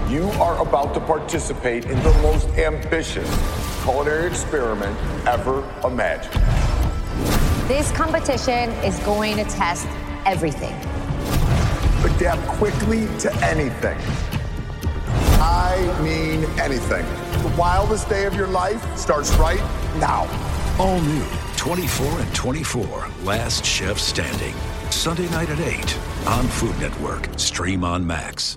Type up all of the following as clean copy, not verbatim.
You are about to participate in the most ambitious culinary experiment ever imagined. This competition is going to test everything. Adapt quickly to anything. I mean anything. The wildest day of your life starts right now. All new 24 and 24, Last Chef Standing. Sunday night at 8 on Food Network. Stream on Max.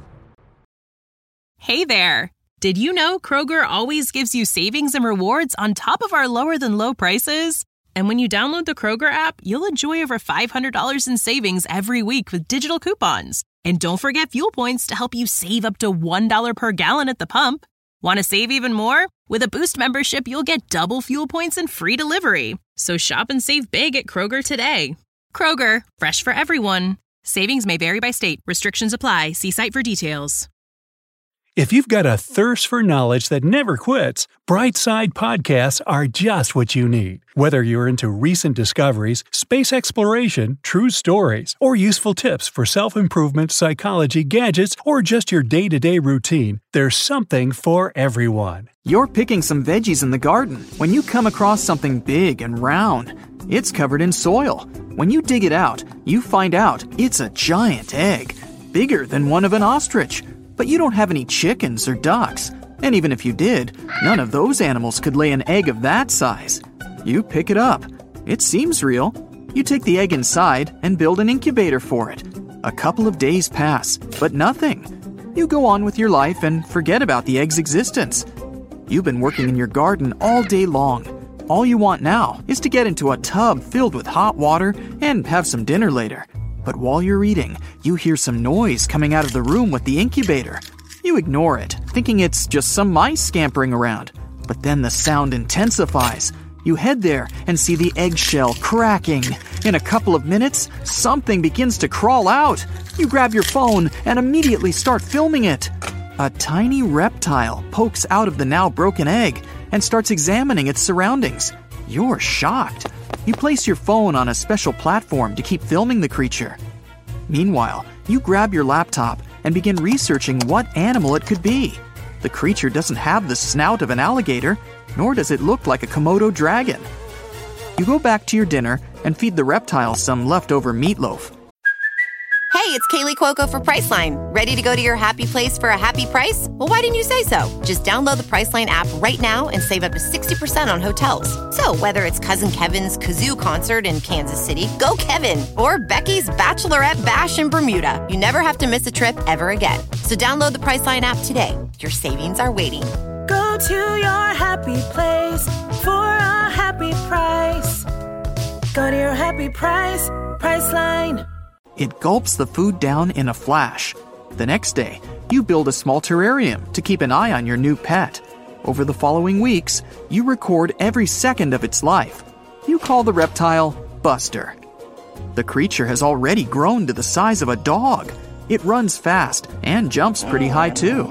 Hey there. Did you know Kroger always gives you savings and rewards on top of our lower-than-low prices? And when you download the Kroger app, you'll enjoy over $500 in savings every week with digital coupons. And don't forget fuel points to help you save up to $1 per gallon at the pump. Want to save even more? With a Boost membership, you'll get double fuel points and free delivery. So shop and save big at Kroger today. Kroger, fresh for everyone. Savings may vary by state. Restrictions apply. See site for details. If you've got a thirst for knowledge that never quits, Brightside Podcasts are just what you need. Whether you're into recent discoveries, space exploration, true stories, or useful tips for self-improvement, psychology, gadgets, or just your day-to-day routine, there's something for everyone. You're picking some veggies in the garden when you come across something big and round. It's covered in soil. When you dig it out, you find out it's a giant egg, bigger than one of an ostrich. But you don't have any chickens or ducks. And even if you did, none of those animals could lay an egg of that size. You pick it up. It seems real. You take the egg inside and build an incubator for it. A couple of days pass, but nothing. You go on with your life and forget about the egg's existence. You've been working in your garden all day long. All you want now is to get into a tub filled with hot water and have some dinner later. But while you're eating, you hear some noise coming out of the room with the incubator. You ignore it, thinking it's just some mice scampering around. But then the sound intensifies. You head there and see the eggshell cracking. In a couple of minutes, something begins to crawl out. You grab your phone and immediately start filming it. A tiny reptile pokes out of the now broken egg and starts examining its surroundings. You're shocked. You place your phone on a special platform to keep filming the creature. Meanwhile, you grab your laptop and begin researching what animal it could be. The creature doesn't have the snout of an alligator, nor does it look like a Komodo dragon. You go back to your dinner and feed the reptile some leftover meatloaf. Hey, it's Kaylee Cuoco for Priceline. Ready to go to your happy place for a happy price? Well, why didn't you say so? Just download the Priceline app right now and save up to 60% on hotels. So whether it's Cousin Kevin's Kazoo Concert in Kansas City, go Kevin, or Becky's Bachelorette Bash in Bermuda, you never have to miss a trip ever again. So download the Priceline app today. Your savings are waiting. Go to your happy place for a happy price. Go to your happy price, Priceline. It gulps the food down in a flash. The next day, you build a small terrarium to keep an eye on your new pet. Over the following weeks, you record every second of its life. You call the reptile Buster. The creature has already grown to the size of a dog. It runs fast and jumps pretty high too.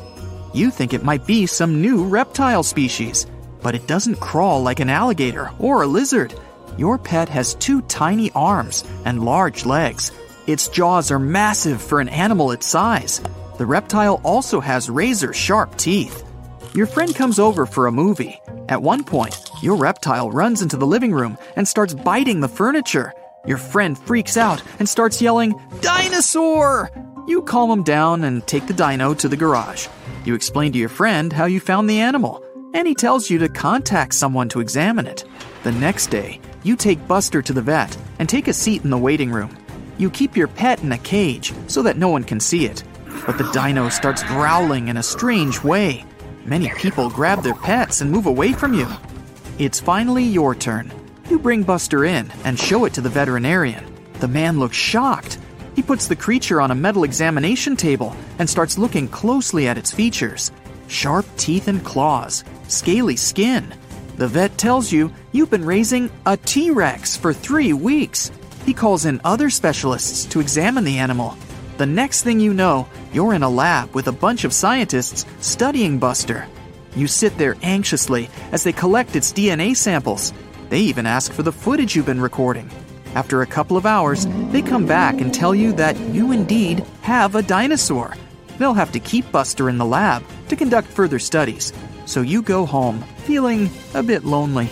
You think it might be some new reptile species, but it doesn't crawl like an alligator or a lizard. Your pet has 2 tiny arms and large legs. Its jaws are massive for an animal its size. The reptile also has razor-sharp teeth. Your friend comes over for a movie. At one point, your reptile runs into the living room and starts biting the furniture. Your friend freaks out and starts yelling, "Dinosaur!" You calm him down and take the dino to the garage. You explain to your friend how you found the animal, and he tells you to contact someone to examine it. The next day, you take Buster to the vet and take a seat in the waiting room. You keep your pet in a cage so that no one can see it. But the dino starts growling in a strange way. Many people grab their pets and move away from you. It's finally your turn. You bring Buster in and show it to the veterinarian. The man looks shocked. He puts the creature on a metal examination table and starts looking closely at its features. Sharp teeth and claws, scaly skin. The vet tells you you've been raising a T-Rex for 3 weeks. He calls in other specialists to examine the animal. The next thing you know, you're in a lab with a bunch of scientists studying Buster. You sit there anxiously as they collect its DNA samples. They even ask for the footage you've been recording. After a couple of hours, they come back and tell you that you indeed have a dinosaur. they'll have to keep Buster in the lab to conduct further studies, so you go home feeling a bit lonely.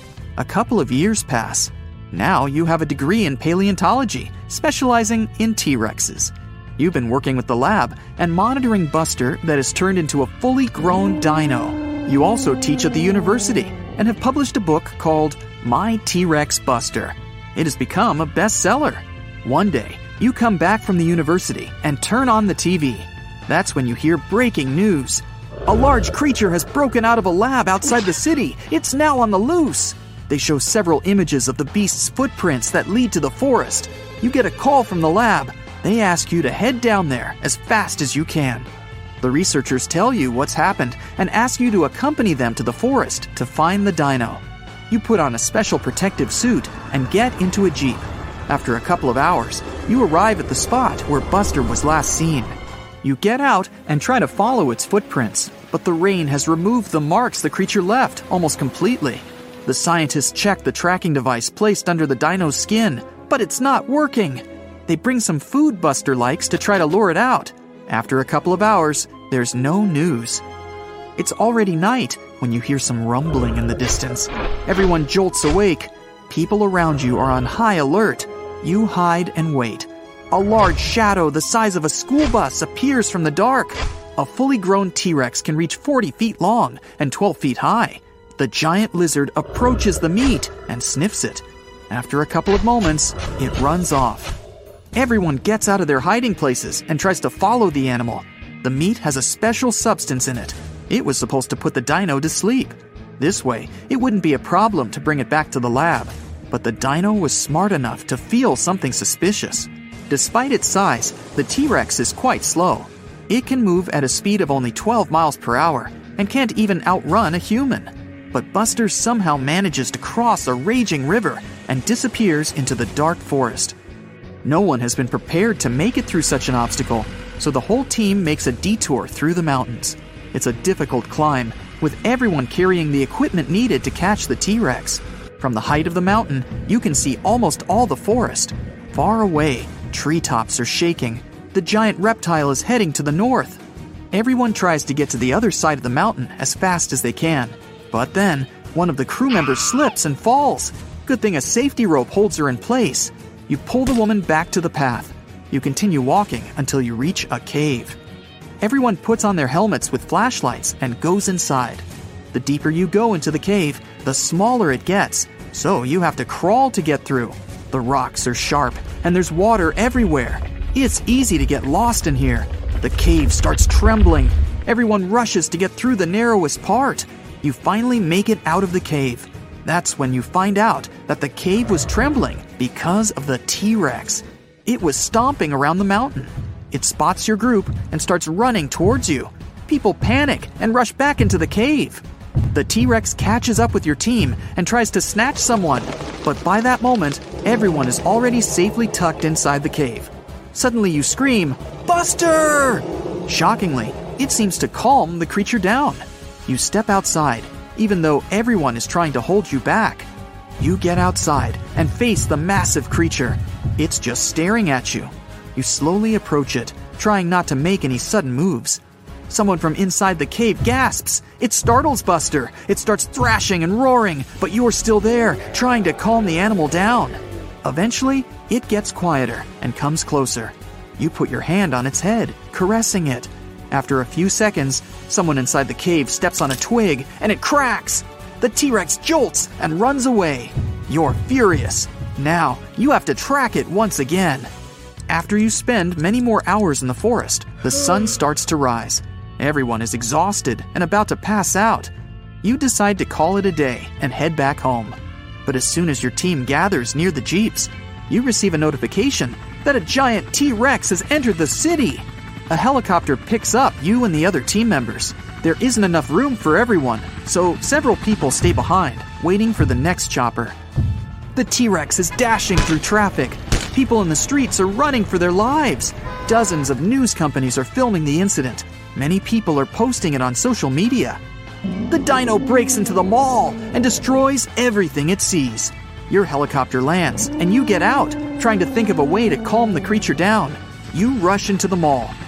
A couple of years pass. Now you have a degree in paleontology, specializing in T-Rexes. You've been working with the lab and monitoring Buster that has turned into a fully grown dino. You also teach at the university and have published a book called My T-Rex Buster. It has become a bestseller. One day, you come back from the university and turn on the TV. That's when you hear breaking news. A large creature has broken out of a lab outside the city. It's now on the loose. They show several images of the beast's footprints that lead to the forest. You get a call from the lab. They ask you to head down there as fast as you can. The researchers tell you what's happened and ask you to accompany them to the forest to find the dino. You put on a special protective suit and get into a jeep. After a couple of hours, you arrive at the spot where Buster was last seen. You get out and try to follow its footprints, but the rain has removed the marks the creature left almost completely. The scientists check the tracking device placed under the dino's skin, but it's not working. They bring some food Buster likes to try to lure it out. After a couple of hours, there's no news. It's already night when you hear some rumbling in the distance. Everyone jolts awake. People around you are on high alert. You hide and wait. A large shadow the size of a school bus appears from the dark. A fully grown T-Rex can reach 40 feet long and 12 feet high. The giant lizard approaches the meat and sniffs it. After a couple of moments, it runs off. Everyone gets out of their hiding places and tries to follow the animal. The meat has a special substance in it. It was supposed to put the dino to sleep. This way, it wouldn't be a problem to bring it back to the lab. But the dino was smart enough to feel something suspicious. Despite its size, the T-Rex is quite slow. It can move at a speed of only 12 miles per hour and can't even outrun a human. But Buster somehow manages to cross a raging river and disappears into the dark forest. No one has been prepared to make it through such an obstacle, so the whole team makes a detour through the mountains. It's a difficult climb, with everyone carrying the equipment needed to catch the T-Rex. From the height of the mountain, you can see almost all the forest. Far away, treetops are shaking. The giant reptile is heading to the north. Everyone tries to get to the other side of the mountain as fast as they can. But then, one of the crew members slips and falls. Good thing a safety rope holds her in place. You pull the woman back to the path. You continue walking until you reach a cave. Everyone puts on their helmets with flashlights and goes inside. The deeper you go into the cave, the smaller it gets, so you have to crawl to get through. The rocks are sharp, and there's water everywhere. It's easy to get lost in here. The cave starts trembling. Everyone rushes to get through the narrowest part. You finally make it out of the cave. That's when you find out that the cave was trembling because of the T-Rex. It was stomping around the mountain. It spots your group and starts running towards you. People panic and rush back into the cave. The T-Rex catches up with your team and tries to snatch someone, but by that moment, everyone is already safely tucked inside the cave. Suddenly you scream, "Buster!" Shockingly, it seems to calm the creature down. You step outside, even though everyone is trying to hold you back. You get outside and face the massive creature. It's just staring at you. You slowly approach it, trying not to make any sudden moves. Someone from inside the cave gasps. It startles Buster. It starts thrashing and roaring, but you're still there, trying to calm the animal down. Eventually, it gets quieter and comes closer. You put your hand on its head, caressing it. After a few seconds, someone inside the cave steps on a twig and it cracks. The T-Rex jolts and runs away. You're furious. Now, you have to track it once again. After you spend many more hours in the forest, the sun starts to rise. Everyone is exhausted and about to pass out. You decide to call it a day and head back home. But as soon as your team gathers near the jeeps, you receive a notification that a giant T-Rex has entered the city. A helicopter picks up you and the other team members. There isn't enough room for everyone, so several people stay behind, waiting for the next chopper. The T-Rex is dashing through traffic. People in the streets are running for their lives. Dozens of news companies are filming the incident. Many people are posting it on social media. The dino breaks into the mall and destroys everything it sees. Your helicopter lands, and you get out, trying to think of a way to calm the creature down. You rush into the mall.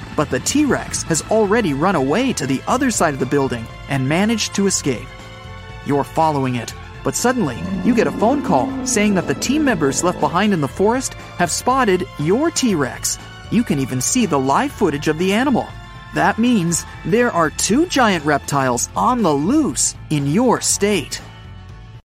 But the T-Rex has already run away to the other side of the building and managed to escape. You're following it, but suddenly you get a phone call saying that the team members left behind in the forest have spotted your T-Rex. You can even see the live footage of the animal. That means there are 2 giant reptiles on the loose in your state.